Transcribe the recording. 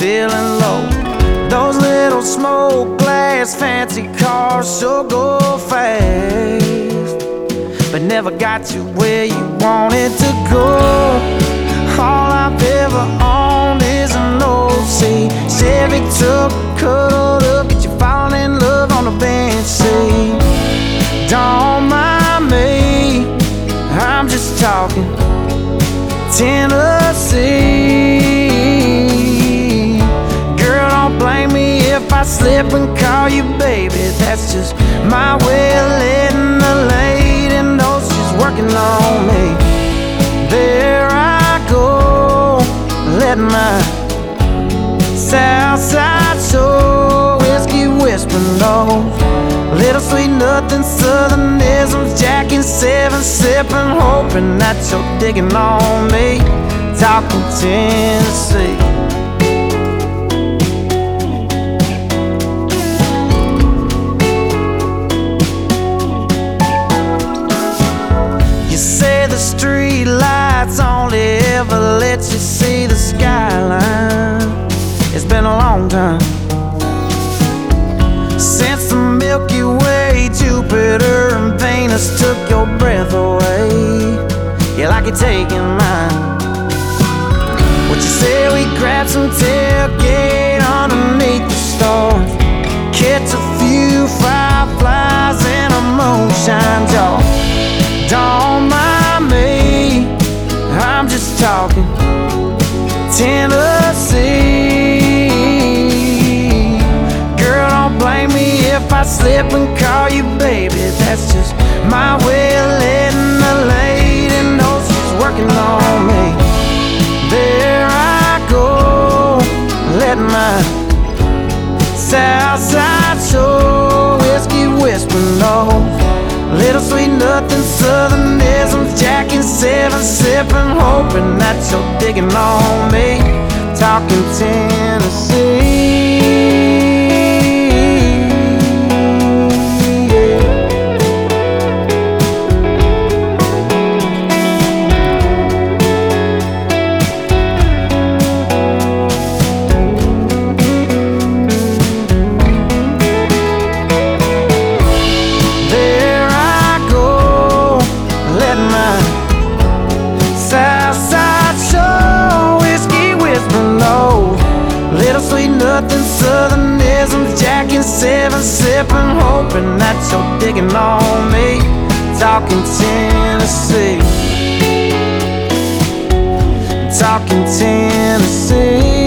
feeling low. Those little smoke glass fancy cars sure go fast, but never got you where you wanted to go. All I've ever owned is an old Chevy truck, cuddled up, get you falling in love on the bench seat. Don't mind me, I'm just talking Tennessee. Girl, don't blame me if I slip and call you baby. That's just my way of letting the lady know she's working on me. There I go, let my Southside Shore whiskey whisper nose. Little sweet nothing southernisms, Jack and 7 sipping, hoping that you're digging on me. Talking Tennessee. You say the street lights only ever let you see the skyline. It's been a long time since the Milky Way, Jupiter and Venus took your breath away. Yeah, like you're taking mine. What you say we grab some tailgate underneath the stars, catch a few fireflies in a moonshine jar. Don't mind me, I'm just talking Tennessee. Girl, don't blame me if I slip and call you baby. That's just my way of letting the lady know she's working on me. There I go, let my Southside Shore whiskey whisper nose. Little sweet nothing southernisms, Jack and 7 sipping, hoping that you're digging on me. Talking Tennessee. Nothing southernisms, Jack and 7 sipping, hoping that you're digging on me. Talking Tennessee. Talking Tennessee.